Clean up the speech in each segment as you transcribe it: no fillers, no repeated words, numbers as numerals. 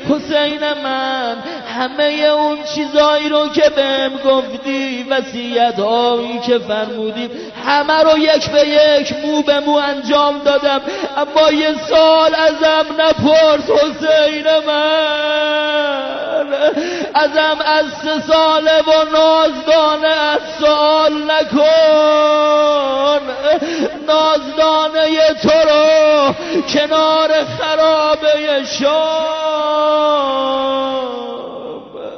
حسین من همه اون چیزایی رو که بهم گفتی، وصیت‌هایی که فرمودی، همه رو یک به یک مو به مو انجام دادم، اما یه سال ازم نپرس حسین من، ازم از 3 ساله و نازدانه از سوال نکن. نازدانه تو رو کنار خرابه شام.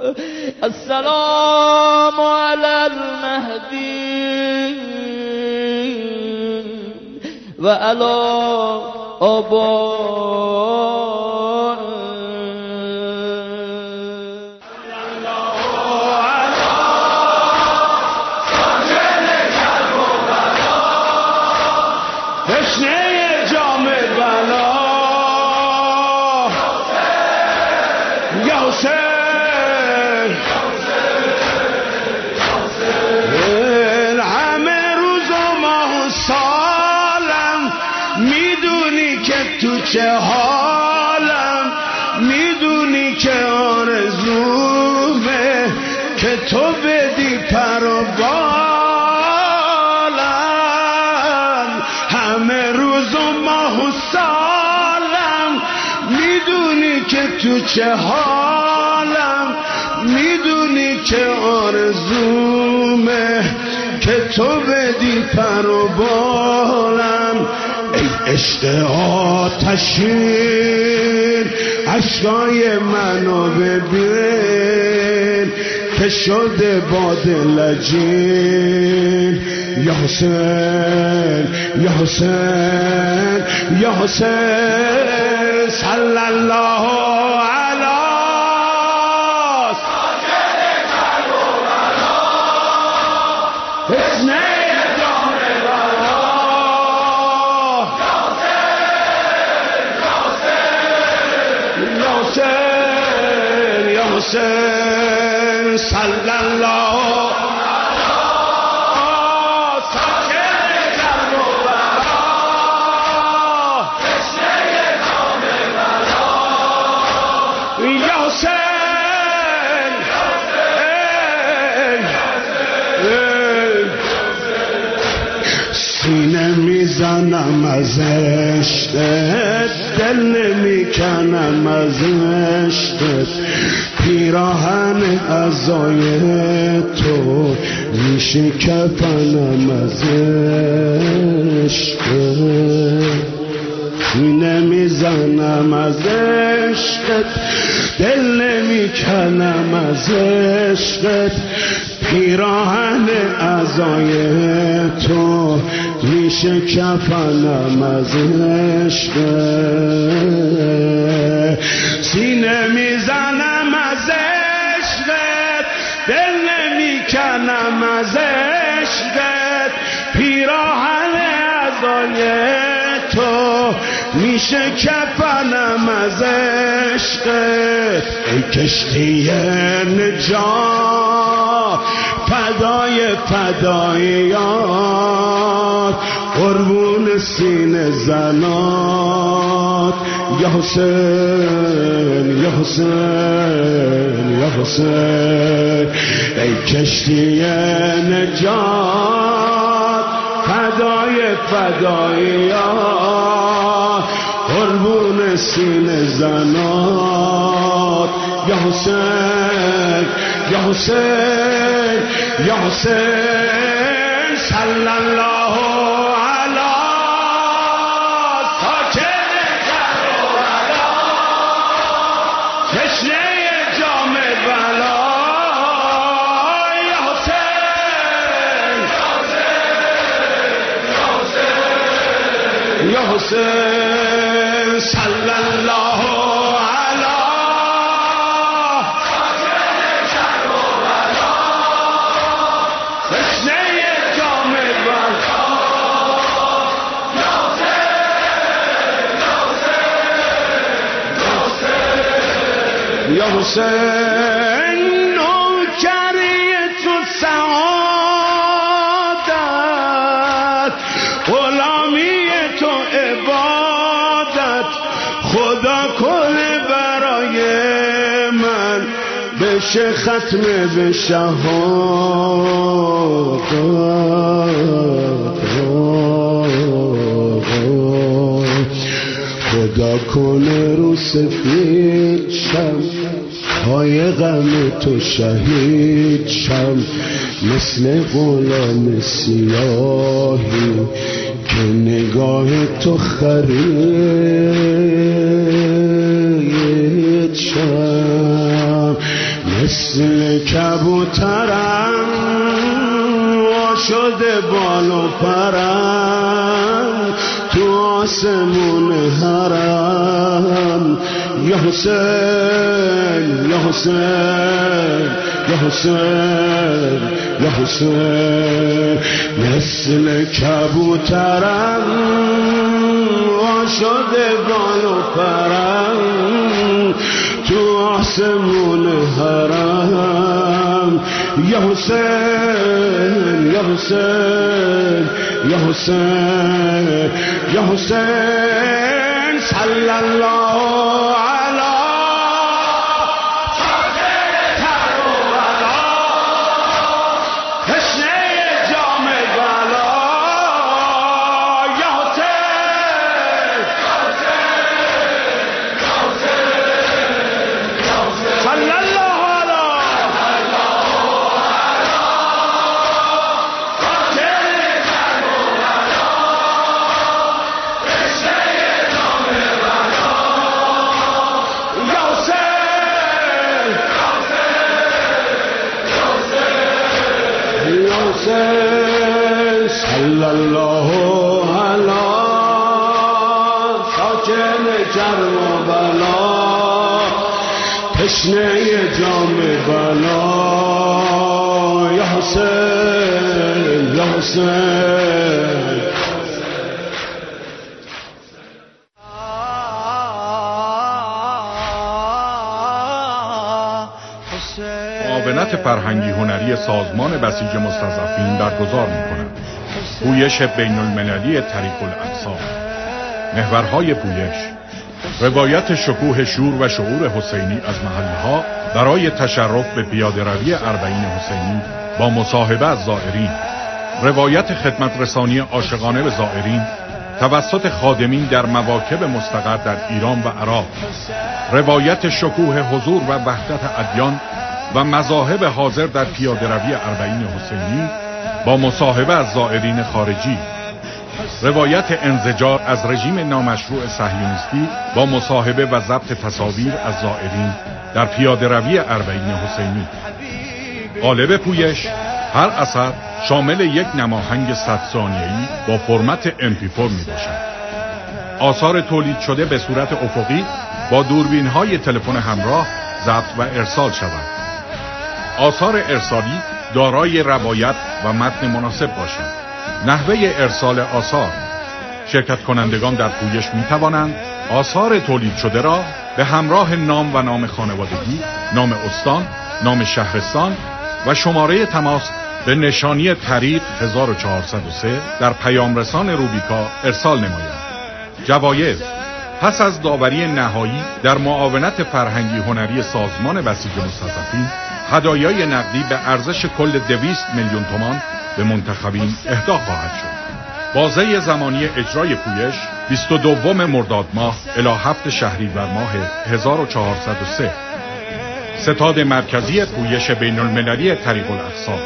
السلام علی المهدی و علی آبا. چه حالم میدونی که آرزومه که تو بدی پر و بالم. همه روز و ماه و سالم میدونی که تو چه حالم، میدونی که آرزومه که تو بدی پر و بالم. ای عشق آتشین عشقای منو ببین که شده باد لجین. یا حسین یا حسین یا حسین صلی الله علی حسین صلی الله سینه میزنم از عشقت، دل نمیکنم از عشقت، پیراهن عزای تو میشه کفنم از عشقت. سینه میزنم از عشقت، دل نمیکنم از عشقت، پیراهن عزای تو میشه کفنم از عشقت. سینه میزنم از عشقت، دل نمیکنم از عشقت، پیراهن عزای تو میشه کفنم از عشقت. ای کشتی نجات فدای فداییات، قربون سینه زنات. یا حسین یا حسین یا حسین ای کشتی نجات فدای فداییات، قربون سینه زنات. یا حسین یا حسین یا حسین صلی الله علی ساکن کربلا، تشنه جام بلا. یا حسین یا حسین صلی الله علی یا حسین نوکری تو سعادت، غلامی تو عبادت، خدا کنه برای بشه ختم به شهادت. خدا کنه رو سفید شم، پای غم تو شهید شم، مثل غلام سیاهی که نگاه تو خرید شم، مثل کبوترم وا شده بال و پرم تو آسمون حرم. یا حسین یا حسین یا حسین یا حسین، مثل کبوترم وا شده بال و پرم تو آسمون حرم. یا حسین یا حسین یا حسین یا حسین، صلی الله علی کربلا، تشنه جام بلا. یا حسین صلی الله صلی الله علی ساکن کربلا، تشنه جام بلا. یا حسین یا حسین. معاونت فرهنگی هنری سازمان بسیج مستضعفین برگزار می‌کند. پویش بین المللی طریق الاقصی. محورهای پویش: روایت شکوه شور و شعور حسینی از محله‌ها برای تشرف به پیاده‌روی اربعین حسینی با مصاحبه از زائرین. روایت خدمت رسانی عاشقانه به زائرین توسط خادمین در مواکب مستقر در ایران و عراق. روایت شکوه حضور و وحدت ادیان و مذاهب حاضر در پیاده‌روی اربعین حسینی با مصاحبه از زائرین خارجی. روایت انزجار از رژیم نامشروع صهیونیستی با مصاحبه و ضبط تصاویر از زائرین در پیاده‌روی اربعین حسینی. قالب پویش: هر اثر شامل یک نماهنگ 100 ثانیه‌ای با فرمت MP4 میباشد. آثار تولید شده به صورت افقی با دوربین‌های تلفن همراه ضبط و ارسال شود. آثار ارسالی دارای روایت و متن مناسب باشند. نحوه ارسال آثار: شرکت کنندگان در پویش می توانند آثار تولید شده را به همراه نام و نام خانوادگی، نام استان، نام شهرستان و شماره تماس به نشانی طریق 1403 در پیام رسان روبیکا ارسال نمایند. جوایز: پس از داوری نهایی در معاونت فرهنگی هنری سازمان بسیج مستضعفین، هدایای نقدی به ارزش کل 200 میلیون تومان به منتخبین اهدا خواهد شد. بازه زمانی اجرای پویش 22 مرداد ماه الی 7 شهریور ماه 1403. ستاد مرکزی پویش بین المللی طریق الاقصی.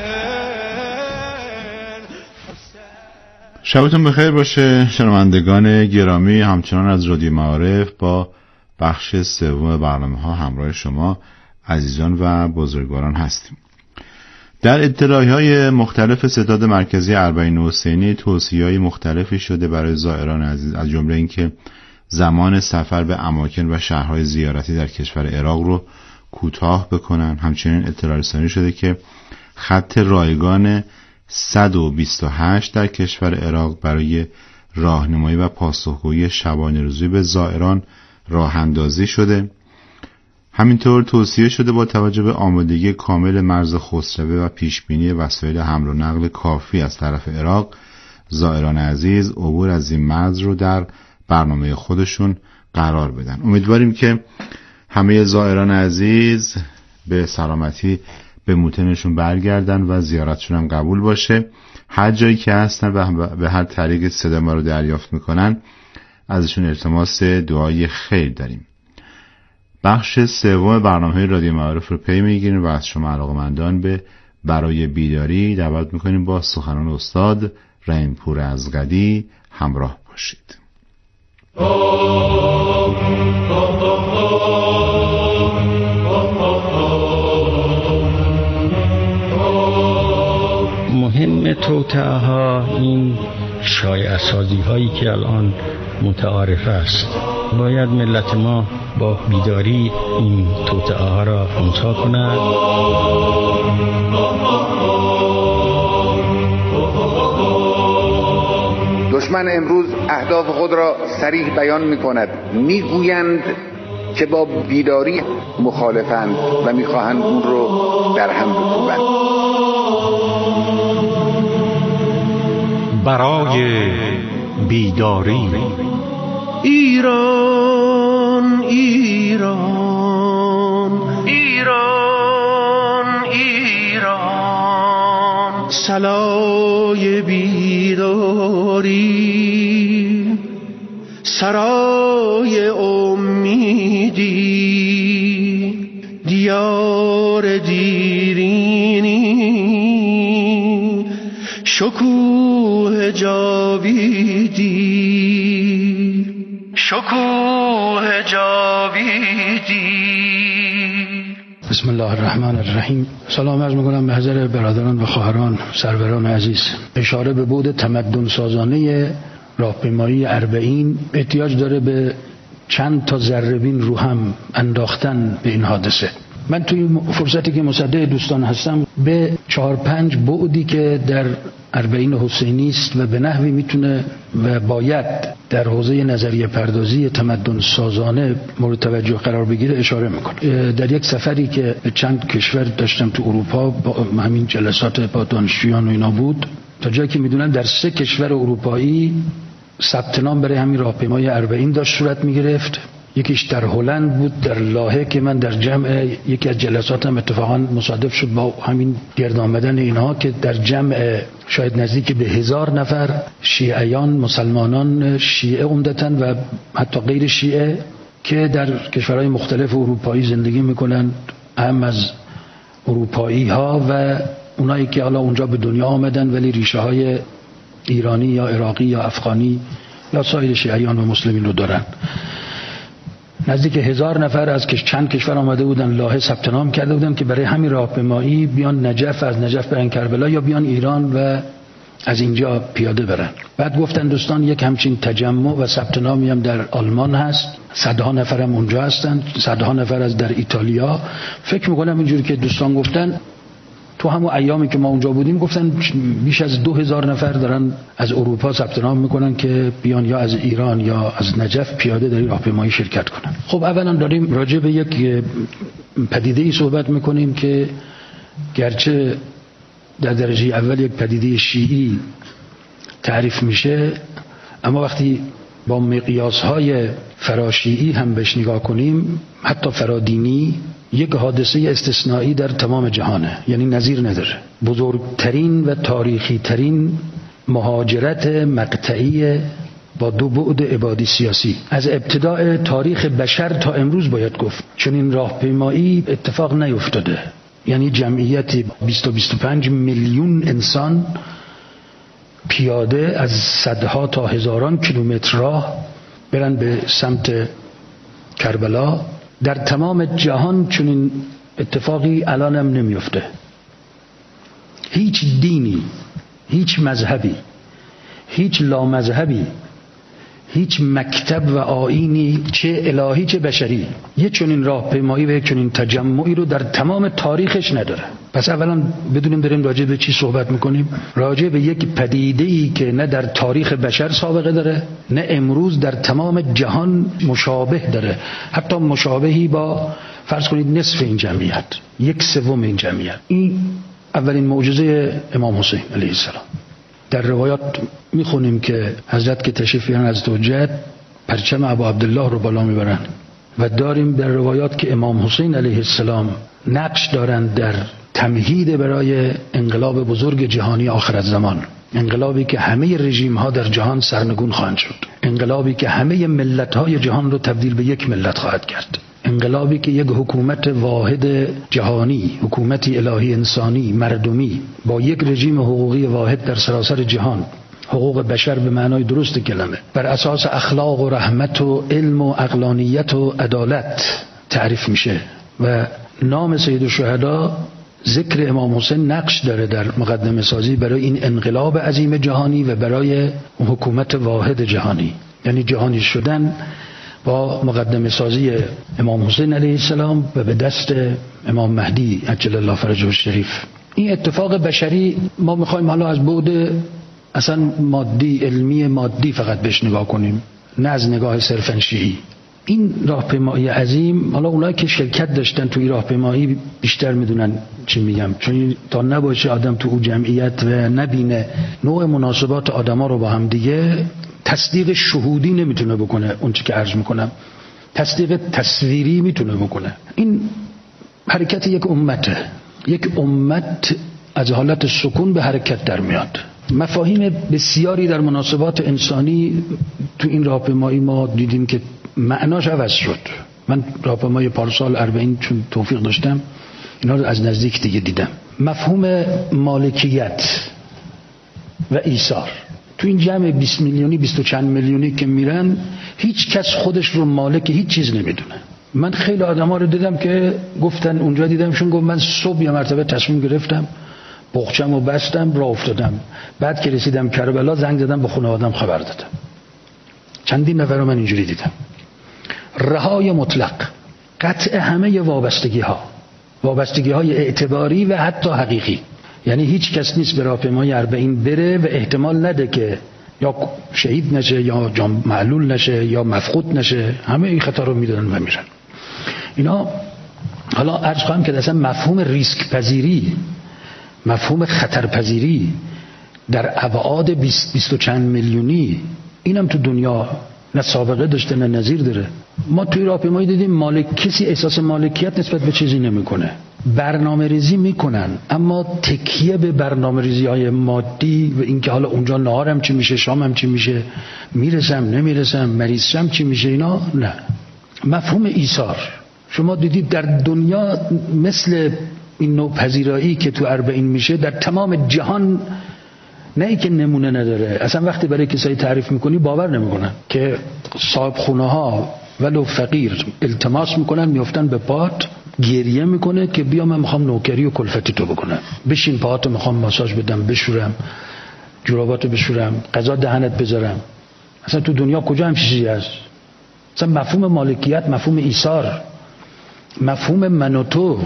شبتون بخیر باشه شنوندگان گرامی. همچنان از رادیو معارف با بخش سوم برنامه‌ها همراه شما عزیزان و بزرگواران هستیم. در اطلاعیه‌های مختلف ستاد مرکزی اربعین حسینی توصیه‌های مختلفی شده برای زائران عزیز، از جمله اینکه زمان سفر به اماکن و شهرهای زیارتی در کشور عراق رو کوتاه بکنن. همچنین اطلاع رسانی شده که خط رایگان 128 در کشور عراق برای راهنمایی و پاسخگویی شبانه روزی به زائران راه اندازی شده. همینطور توصیه شده با توجه به آمادگی کامل مرز خسروه و پیشبینی وسایل حمل و نقل کافی از طرف عراق، زائران عزیز عبور از این مرز رو در برنامه خودشون قرار بدن. امیدواریم که همه زائران عزیز به سلامتی به موطنشون برگردن و زیارتشون هم قبول باشه. هر جایی که هستن و به هر طریق صدا ما رو دریافت میکنن ازشون التماس دعای خیر داریم. بخش سوم برنامه رادیو معارف رو پی میگیریم و از شما علاقه‌مندان به برای بیداری دعوت میکنیم با سخنان استاد رحیم‌پور ازغدی همراه باشید. مهم توطئه ها این شایعه سازی هایی که الان متعارف است. باید ملت ما با بیداری این توطئه ها را خنثی کند. دشمن امروز اهداف خود را صریح بیان می کند. می گویند که با بیداری مخالفند و می خواهند اون رو در هم بکوبند. برای بیداری ایران ایران ایران ایران، صلای بیداری، سرای امیدی، دیار دیرینی، شکوه جاویدی، شکوه جاویدی. بسم الله الرحمن الرحیم. سلام عرض می‌کنم به حضرت برادران و خواهران سروران عزیز. اشاره به بعد تمدن سازانه راهپیمایی اربعین احتیاج داره به چند تا ذره‌بین رو هم انداختن به این حادثه. من توی فرصتی که مصدق دوستان هستم به 4-5 بعدی که در اربعین حسینی است و به نحوی میتونه و باید در حوزه نظریه پردازی تمدن سازانه مورد توجه قرار بگیره اشاره میکنم. در یک سفری که چند کشور داشتم تو اروپا با همین جلسات با دانشجویان و اینا بود، تا جایی که میدونم در 3 کشور اروپایی ثبت نام برای همین راهپیمایی اربعین داشت صورت میگرفت. یکیش در هلند بود، در لاهه، که من در جمع یکی از جلساتم اتفاقا مصادف شد با همین گرد آمدن اینها که در جمع شاید نزدیک به 1000 نفر شیعیان، مسلمانان شیعه عمدتاً و حتی غیر شیعه که در کشورهای مختلف اروپایی زندگی میکنن، هم از اروپایی ها و اونایی که حالا اونجا به دنیا آمدن ولی ریشه های ایرانی یا عراقی یا افغانی یا سایر شیعیان و مسلمین رو دارن. نزدیک 1000 نفر از چند کشور آمده بودن لاهه ثبت نام کرده بودن که برای همین راهپیمایی بیان نجف، از نجف برن کربلا یا بیان ایران و از اینجا پیاده برن. بعد گفتن دوستان یک همچین تجمع و ثبت نامی هم در آلمان هست، صدها نفر هم اونجا هستن، صدها نفر از در ایتالیا. فکر میکنم اینجوری که دوستان گفتن تو همون ایامی که ما اونجا بودیم گفتن بیش از 2000 نفر دارن از اروپا ثبت نام میکنن که بیان یا از ایران یا از نجف پیاده در راهپیمایی شرکت کنن. خب اولا داریم راجع به یک پدیده‌ای صحبت میکنیم که گرچه در درجه اول یک پدیده شیعی تعریف میشه، اما وقتی با مقیاس‌های فراشیعی هم بهش نگاه کنیم، حتی فرادینی، یک حادثه استثنایی در تمام جهانه، یعنی نظیر نداره. بزرگترین و تاریخی ترین مهاجرت مقطعی با 2 بعد عبادی سیاسی از ابتداء تاریخ بشر تا امروز باید گفت، چون این راهپیمایی اتفاق نیفتاده. یعنی جمعیت 20-25 میلیون انسان پیاده از صدها تا هزاران کیلومتر راه برن به سمت کربلا. در تمام جهان چنین اتفاقی الان هم نمیفته. هیچ دینی، هیچ مذهبی، هیچ لامذهبی، هیچ مکتب و آیینی، چه الهی چه بشری، یک چنین راهپیمایی و یک چنین تجمعی رو در تمام تاریخش نداره. پس اولا بدونیم داریم راجع به چی صحبت میکنیم. راجع به یک پدیده‌ای که نه در تاریخ بشر سابقه داره، نه امروز در تمام جهان مشابه داره، حتی مشابهی با فرض کنید نصف این جمعیت، 1/3 این جمعیت. این اولین معجزه امام حسین علیه السلام. در روایات میخونیم که حضرت که تشریف بیارن از حجت پرچم ابو عبدالله رو بالا میبرن و داریم در روایات که امام حسین علیه السلام نقش دارند در تمهید برای انقلاب بزرگ جهانی آخرت زمان، انقلابی که همه رژیم ها در جهان سرنگون خواهند شد، انقلابی که همه ملت های جهان رو تبدیل به یک ملت خواهد کرد، انقلابی که یک حکومت واحد جهانی، حکومتی الهی انسانی مردمی با یک رژیم حقوقی واحد در سراسر جهان، حقوق بشر به معنای درست کلمه، بر اساس اخلاق و رحمت و علم و عقلانیت و عدالت تعریف میشه. و نام سید الشهدا ذکر امام حسین نقش داره در مقدمه سازی برای این انقلاب عظیم جهانی و برای حکومت واحد جهانی، یعنی جهانی شدن با مقدمه سازی امام حسین علیه السلام و به دست امام مهدی عجل الله فرجه الشریف. این اتفاق بشری ما میخوایم حالا از بعد اصلا مادی، علمی مادی فقط بهش نگاه کنیم، نه از نگاه صرفاً شیعی. این راهپیمایی عظیم، حالا اونایی که شرکت داشتن توی راهپیمایی بیشتر میدونن چی میگم، چون تا نباشه آدم تو اون جمعیت و نبینه نوع مناسبات آدما رو با هم دیگه، تصدیق شهودی نمیتونه بکنه اون چی که عرض میکنم، تصدیق تصویری میتونه بکنه. این حرکت یک امته، یک امت از حالت سکون به حرکت در میاد. مفاهیم بسیاری در مناسبات انسانی تو این راهپیمایی ما دیدیم که معناش عوض شد. من راهپیمای پارسال 40 چون توفیق داشتم اینا رو از نزدیک دیگه دیدم. مفهوم مالکیت و ایثار تو این جمع 20 میلیونی 20 و چند میلیونی که میرن، هیچ کس خودش رو مالک هیچ چیز نمیدونه. من خیلی آدما رو دیدم که گفتن، اونجا دیدمشون گفت من صبح یه مرتبه تصمیم گرفتم بخچم و بستم راه افتادم، بعد که رسیدم کربلا زنگ زدم به خانواده‌ام خبر دادم. چندین نفر رو من اینجوری دیدم. رهای مطلق، قطع همه وابستگی های اعتباری و حتی حقیقی. یعنی هیچ کس نیست به راهپیمایی 40 بره و احتمال نده که یا شهید نشه یا جان معلول نشه یا مفقود نشه. همه این خطا رو میدونن و میرن. اینا حالا عرض خواهم که اصلا مفهوم ریسک پذیری، مفهوم خطرپذیری در ابعاد 20 و چند میلیونی، اینم تو دنیا نه سابقه داشته نه نظیر داره. ما توی راهپیمایی دیدیم کسی احساس مالکیت نسبت به چیزی نمیکنه. برنامه ریزی میکنن اما تکیه به برنامه ریزی های مادی و اینکه حالا اونجا نهارم چی میشه، شامم چی میشه، میرسم نمیرسم، مریض شم چی میشه، اینا نه. مفهوم ایثار شما دیدید در دنیا مثل این نوع پذیرایی که تو 40 میشه در تمام جهان، نه ای که نمونه نداره. اصلا وقتی برای کسایی تعریف میکنی باور نمیکنن که صاحب خونه ها ولو فقیر التماس میکنن، میافتن به پات، گریه میکنه که بیا من میخوام نوکری و کلفتی تو بکنم، بشین پاهاتو میخوام ماساژ بدم، بشورم جوراباتو بشورم، غذا دهنت بذارم. اصلا تو دنیا کجا هم چیزی هست؟ اصلا مفهوم مالکیت، مفهوم ایثار، مفهوم من و تو،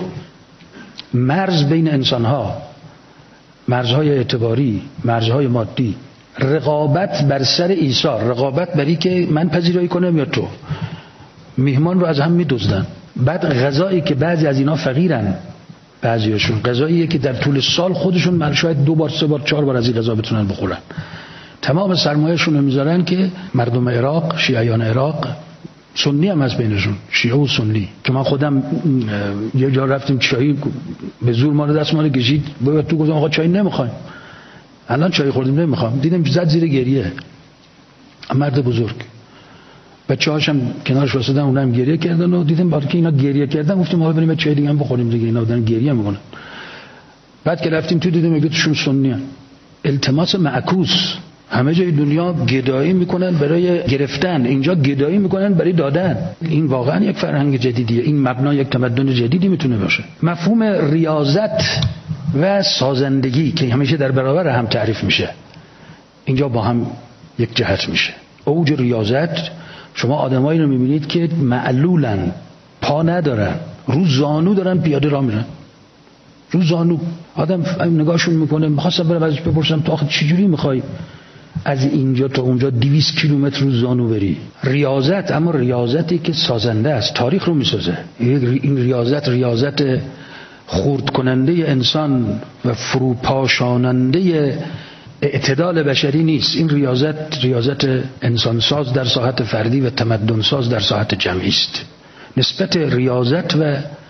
مرز بین انسان ها، مرزهای اعتباری، مرزهای مادی، رقابت بر سر ایثار، رقابت بری که من پذیرایی کنم یا تو. میهمان رو از هم میدزدن. بعد غذایی که بعضی از اینا فقیرن، بعضیاشون غذاییه که در طول سال خودشون شاید 2 بار 3 بار 4 بار از این غذا بتونن بخورن، تمام سرمایه‌شون رو میذارن که مردم عراق، شیعیان عراق، سنی هم از بینشون، شیعه و سنی، که من خودم یه جا رفتیم چایی به زور ما رو دست ما رو کشید، تو گفتم آقا چای نمیخوایم، الان چای خوردیم نمیخوام، دیدم زد زیر گریه، مرد بزرگ، بچه‌هاشم کنارش واسدن اونم گریه کردن و دیدم بعد که اینا گریه کردن گفتیم آقا بریم چای دیگه هم بخوریم دیگه، اینا دارن گریه میکنن. بعد که رفتیم تو دیدم میگه توشون سنی ان. التماس معکوس، همه جای دنیا گدایی میکنن برای گرفتن، اینجا گدایی میکنن برای دادن. این واقعا یک فرهنگ جدیدیه، این مبنا یک تمدن جدیدی میتونه باشه. مفهوم ریاضت و سازندگی که همیشه در برابر هم تعریف میشه، اینجا با هم یک جهت میشه. اوج ریاضت، شما آدمایی رو میبینید که معلولن، پا ندارن، رو زانو دارن پیاده راه میرن، رو زانو. آدم نگاهشون میکنه، میخواستم برم ازش بپرسم تو آخه چجوری میخوای از اینجا تا اونجا 200 کیلومتر رو زانو بری؟ ریاضت، اما ریاضتی که سازنده است، تاریخ رو میسازه. این ریاضت خرد کننده انسان و فروپاشاننده اعتدال بشری نیست. این ریاضت انسان ساز در ساحت فردی و تمدن ساز در ساحت جمعی است. نسبت ریاضت و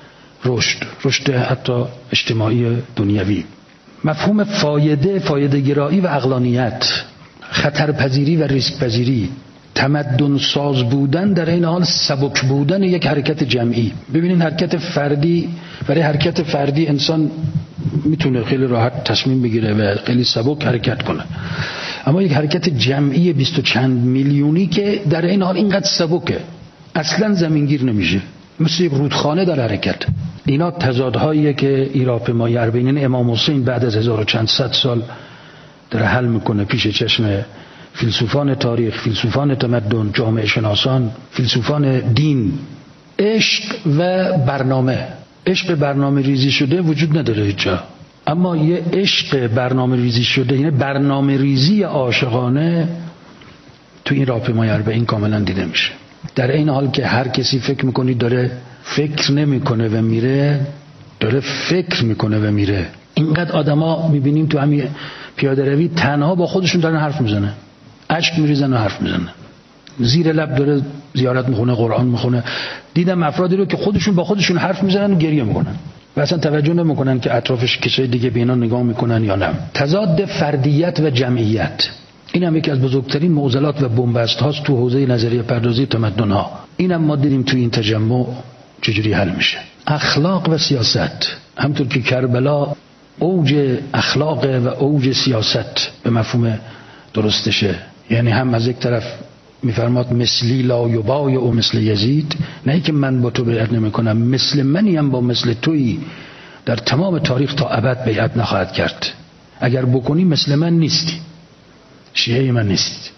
رشد حتی اجتماعی دنیوی. مفهوم فایده گرایی و عقلانیت، خطرپذیری و ریسک پذیری، تمدن ساز بودن در این حال سبک بودن یک حرکت جمعی. ببینید حرکت فردی، برای حرکت فردی انسان میتونه خیلی راحت تصمیم بگیره و خیلی سبک حرکت کنه، اما یک حرکت جمعی 20 و چند میلیونی که در این حال اینقدر سبکه اصلا زمینگیر نمیشه، مثل یک رودخانه در حرکت. اینا تضادهاییه که ایراپیمایی اربعین امام حسین بعد از 1400 سال داره حل میکنه پیش چشم فیلسوفان تاریخ، فیلسوفان تمدن، جامعه شناسان، فیلسوفان دین. عشق و برنامه، عشق برنامه ریزی شده وجود نداره هیچ جا، اما یه عشق برنامه ریزی شده، یعنی برنامه ریزی عاشقانه تو این راهپیمایی اربعین کاملا دیده میشه. در این حال که هر کسی فکر میکنی داره فکر نمیکنه و میره، داره فکر میکنه و میره. اینقدر آدما میبینیم تو همین پیاده روی تنها با خودشون دارن حرف میزنن، اشک میریزن و حرف میزنن، زیر لب داره زیارت میخونه، قرآن میخونه. دیدم افرادی رو که خودشون با خودشون حرف میزنن و گریه میکنن و اصلا توجه نمیکنن که اطرافش کسای دیگه به اینا نگاه میکنن یا نه. تضاد فردیت و جمعیت، این هم یکی از بزرگترین معضلات و بنبست هاست تو حوزه نظریه پردازی تمدن ها. این هم ما دیدیم تو این تجمع چجوری حل میشه. اخلاق و سیاست، همطور که کربلا اوج اخلاق و اوج سیاست به مفهوم درستشه، یعنی هم از یک طرف میفرماد مثلی لا یبای او مثل یزید، نه که من با تو بیعت نمی کنم، مثل منی هم با مثل تویی در تمام تاریخ تا ابد بیعت نخواهد کرد، اگر بکنی مثل من نیستی، شیعه من نیستید.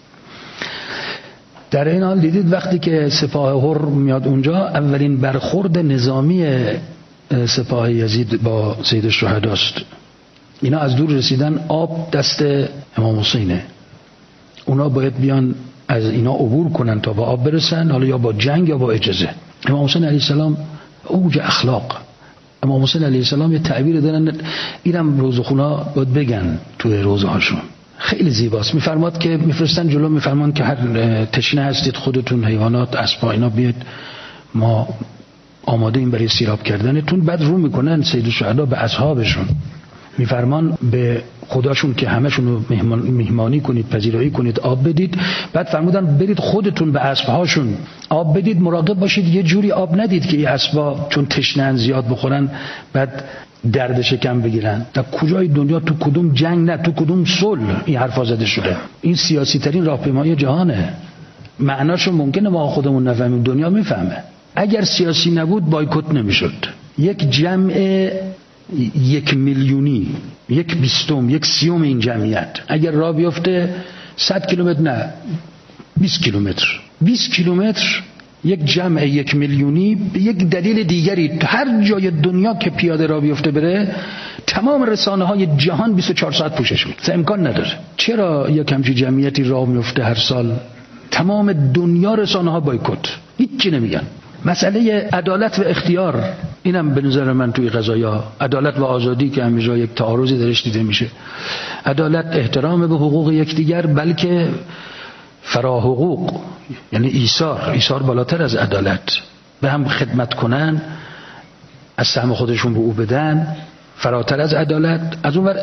در این حال دیدید وقتی که سپاه حر میاد اونجا، اولین برخورد نظامی سپاه یزید با سید الشهدا است. اینا از دور رسیدن، آب دست امام حسینه، اونا باید بیان از اینا عبور کنن تا به آب برسن، حالا یا با جنگ یا با اجازه. امام حسین علیه السلام اوج اخلاق. امام حسین علیه السلام یه تعبیر دارن، اینم روزخونا باید بگن توی روزه هاشون، خیلی زیباست. میفرماد که میفرستن جلو، میفرمان که هر تشنه هستید خودتون، حیوانات، اسبا، اینا بیاد، ما آماده این برای سیراب کردنتون. بعد رو میکنن سید الشهدا به اصحابشون، میفرمان به خداشون که همشون رو مهمانی کنید، پذیرایی کنید، آب بدید. بعد فرمودن برید خودتون به اسبهاشون آب بدید، مراقب باشید یه جوری آب ندید که این اسبا چون تشنه‌اند زیاد بخورن بعد درد شکم بگیرن. در کجای دنیا تو کدوم جنگ نه تو کدوم صلح این حرفا زده شده؟ این سیاسی ترین راهپیمایی جهانه. معناشو ممکنه ما خودمون نفهمیم، دنیا میفهمه. اگر سیاسی نبود بایکوت نمیشد. یک جمع 1 میلیونی، 1/20، 1/30 این جمعیت اگر راه بیفته 100 کیلومتر نه 20 کیلومتر، 20 کیلومتر یک جمع 1 میلیونی به یک دلیل دیگری هر جای دنیا که پیاده راه بیفته بره، تمام رسانه های جهان 24 ساعت پوشش میده. امکان نداره. چرا یک همچین جمعیتی راه میفته هر سال؟ تمام دنیا رسانه ها بایکوت، هیچی نمیگن. مسئله عدالت و اختیار، اینم به نظر من توی قضایا، عدالت و آزادی که همیشه یک تعارضی درش دیده میشه. عدالت احترام به حقوق یکدیگر، بلکه فرا حقوق، یعنی ایثار بالاتر از عدالت، به هم خدمت کنن، از سهم خودشون به او بدن، فراتر از عدالت. از اون ور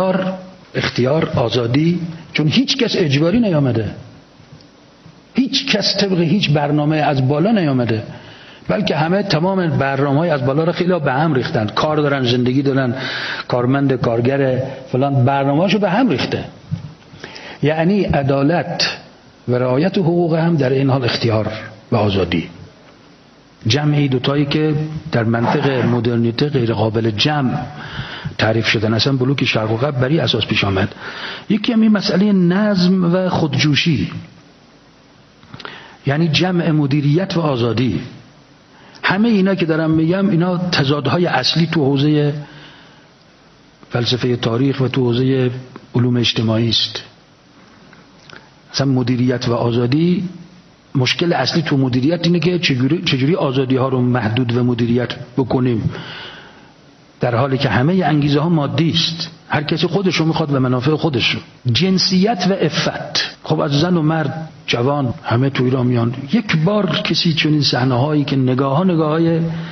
اختیار آزادی، چون هیچ کس اجباری نیامده، هیچ کس طبق هیچ برنامه از بالا نیامده، بلکه همه تمام برنامه‌های از بالا رو خیلی به هم ریختن. کار دارن، زندگی دارن، کارمند، کارگر فلان، برنامه‌اشو به هم ریخته. یعنی عدالت و رعایت حقوق هم در این حال اختیار و آزادی. جمعی دوتایی که در منطق مدرنیته غیر قابل جمع تعریف شدن، اصلا بلوک شرق و غرب بر این اساس پیش آمد. یکی همین مسئله نظم و خودجوشی، یعنی جمع مدیریت و آزادی. همه اینا که دارم میگم اینا تضادهای اصلی تو حوزه فلسفه تاریخ و تو حوزه علوم اجتماعی است. مثلا مدیریت و آزادی، مشکل اصلی تو مدیریت اینه که چجوری آزادی ها رو محدود و مدیریت بکنیم، در حالی که همه انگیزه ها مادی است، هر کسی خودشو میخواد و منافع خودشو. جنسیت و عفت، خب از زن و مرد، جوان، همه تو ایران میان. یک بار کسی چنین صحنه هایی که نگاه های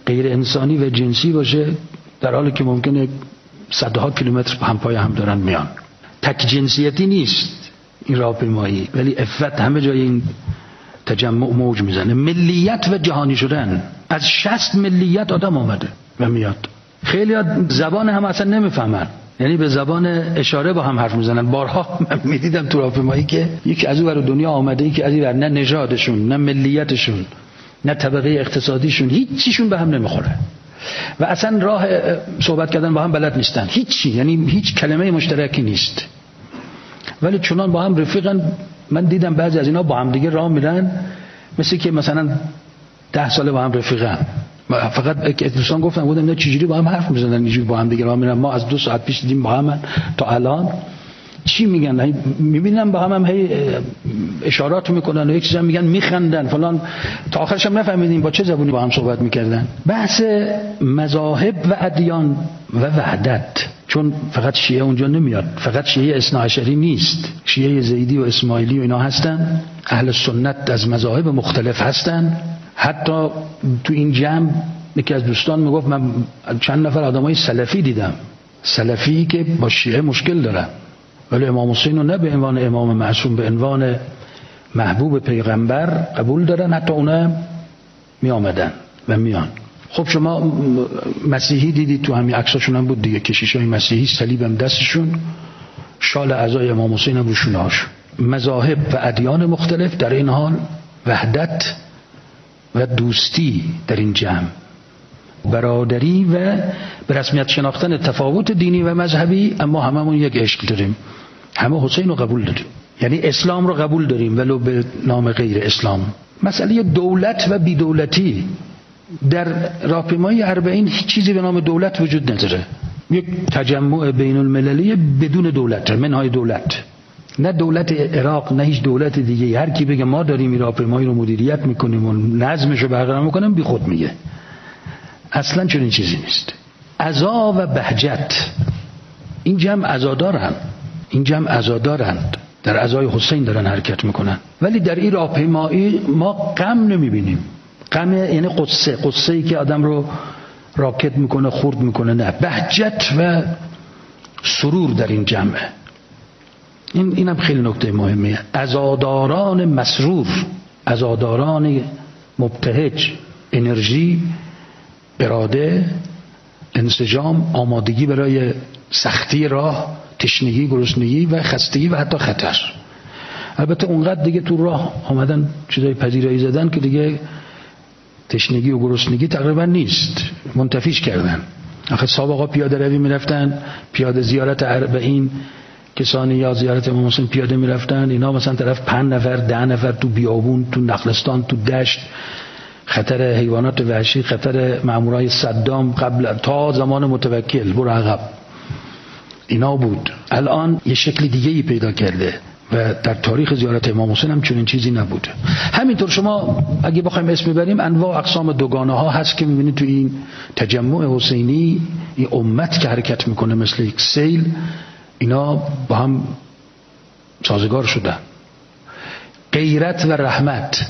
غیر انسانی و جنسی باشه، در حالی که ممکنه صدها کیلومتر هم پای هم دارن میان. تک جنسیتی نیست این راهپیمایی، ولی عفت همه جای این تجمع موج میزنه. ملیت و جهانی شدن، از 60 ملیت آدم آمده و میاد. خیلی زبان هم اصلا نمیفهمن، یعنی به زبان اشاره با هم حرف میزنن. بارها من میدیدم تو راهپیمایی که یکی از اون ور دنیا آمده، یکی از این ور، نه نژادشون، نه ملیتشون، نه طبقه اقتصادیشون، هیچ چیشون به هم نمیخوره و اصلا راه صحبت کردن با هم بلد نیستن، هیچی، یعنی هیچ کلمه مشترکی نیست، ولی چنان با هم رفیقن. من دیدم بعضی از اینا با هم دیگه راه میرن مثل که مثلا 10 ساله با هم رفیقن. فقط دوستان گفتن اینا چجوری با هم حرف میزنن، اینجوری با هم دیگه راه میرن؟ ما از 2 ساعت پیش دیدیم با هم، تا الان چی میگن؟ میبینم با هم هی اشارات میکنن و یک چیزا میگن، میخندن فلان، تا آخرش هم نفهمیدیم با چه زبونی با هم صحبت میکردن. بحث مذاهب و ادیان و وحدت، چون فقط شیعه اونجا نمیاد، فقط شیعه اثناعشری نیست، شیعه زیدی و اسماعیلی و اینا هستن، اهل سنت از مذاهب مختلف هستن. حتی تو این جمع یکی از دوستان میگفت من چند نفر آدمای سلفی دیدم، سلفی که با شیعه مشکل دارن، ولی امام حسین رو نه به عنوان امام معصوم، به عنوان محبوب پیغمبر قبول دارن، حتی اونا می آمدن و میان. خب شما مسیحی دیدید تو همین عکساشون هم بود دیگه، کشیشای مسیحی صلیبم دستشون، شال اعضای امام حسین هم روشونه هاشون. مذاهب و ادیان مختلف در این حال، وحدت و دوستی در این جمع، برادری و به رسمیت شناختن تفاوت دینی و مذهبی، اما هممون یک عشق داریم، همه حسین رو قبول داریم، یعنی اسلام رو قبول داریم ولو به نام غیر اسلام. مسئله دولت و بی‌دولتی در راهپیمایی اربعین هیچ چیزی به نام دولت وجود نداره. یک تجمع بین المللی بدون دولت، منهای دولت، نه دولت عراق نه هیچ دولت دیگه. هر کی بگه ما داریم این راهپیمایی رو مدیریت میکنیم و نظمش رو برقرار میکنیم، بی خود میگه. اصلا چنین چیزی نیست. عزا و بهجت، این جمع عزادارند، این جمع عزادارند، در عزای حسین دارن حرکت میکنن، ولی در این راهپیمایی ما غم نمیبینیم. غم یعنی قصه‌ای که آدم رو راکت میکنه، خورد میکنه، نه، بهجت و سرور در این جمعه. اینم خیلی نکته مهمیه. عزاداران مسرور، عزاداران مبتهج، انرژی، اراده، انسجام، آمادگی برای سختی راه، تشنگی، گرسنگی و خستگی و حتی خطر. البته اونقدر دیگه تو راه آمدن چیزای پذیرایی زدن که دیگه تشنگی و گرسنگی تقریبا نیست، منتفیش کردن. آخه سابقا پیاده روی میرفتن، پیاده زیارت اربعین، کسانی یا زیارت امام حسین پیاده میرفتن، اینا مثلا طرف 5 نفر 10 نفر تو بیابون، تو نخلستان، تو دشت، خطر حیوانات وحشی، خطر مامورای صدام قبل تا زمان متوکل، برو عقب، اینا بود. الان یه شکل دیگه ای پیدا کرده و در تاریخ زیارت امام حسین هم چنین چیزی نبوده. همینطور شما اگه بخوایم اسم ببریم، انواع اقسام دوگانه ها هست که میبینید تو این تجمع حسینی، این امت که حرکت میکنه مثل یک سیل، اینا با هم سازگار شدن. غیرت و رحمت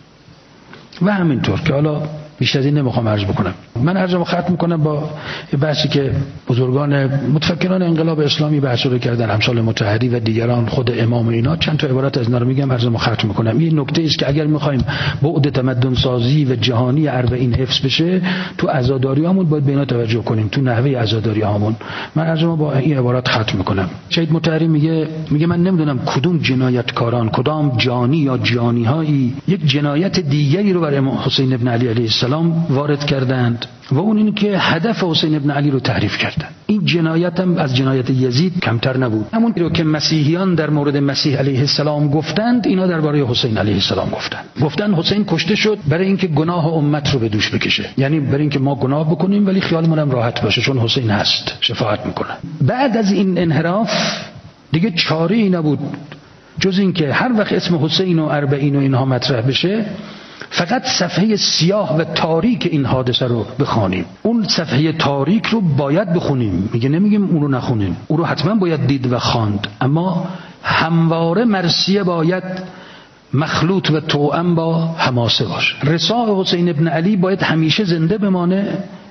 و همینطور که حالا بیشتر از این نمیخوام عرض بکنم. من عرضمو ختم میکنم با بحثی که بزرگان متفکران انقلاب اسلامی بحث رو کردن، امثال مطهری و دیگران، خود امام اینا. چند تا عبارت از اینا رو میگم، عرضمو ختم میکنم. این نکته است که اگر میخوایم بعد تمدن سازی و جهانی اربعین حفظ بشه، تو عزاداریامون باید به اینا توجه کنیم، تو نحوه عزاداریامون. من عرضمو با این عبارت ختم میکنم. شهید مطهری میگه من نمیدونم کدوم جنایتکاران، کدام جانی یا جانی هایی یک جنایت دیگری رو بر امام حسین ابن علی علیه السلام وارد کردند و اون این که هدف حسین ابن علی رو تحریف کردند. این جنایت هم از جنایت یزید کمتر نبود. همون رو که مسیحیان در مورد مسیح علیه السلام گفتند، اینا درباره حسین علیه السلام گفتند حسین کشته شد برای اینکه گناه امت رو به دوش بکشه، یعنی برای اینکه ما گناه بکنیم ولی خیالمون هم راحت باشه چون حسین هست، شفاعت میکنه. بعد از این انحراف دیگه چاره‌ای نبود جز اینکه هر وقت اسم حسین و اربعین و اینها مطرح بشه، فقط صفحه سیاه و تاریک این حادثه رو بخوانیم. اون صفحه تاریک رو باید بخونیم، نمیگیم اون رو نخونیم، اون رو حتما باید دید و خواند، اما همواره مرثیه باید مخلوط و توأم با حماسه باشه. رساء حسین ابن علی باید همیشه زنده بمانه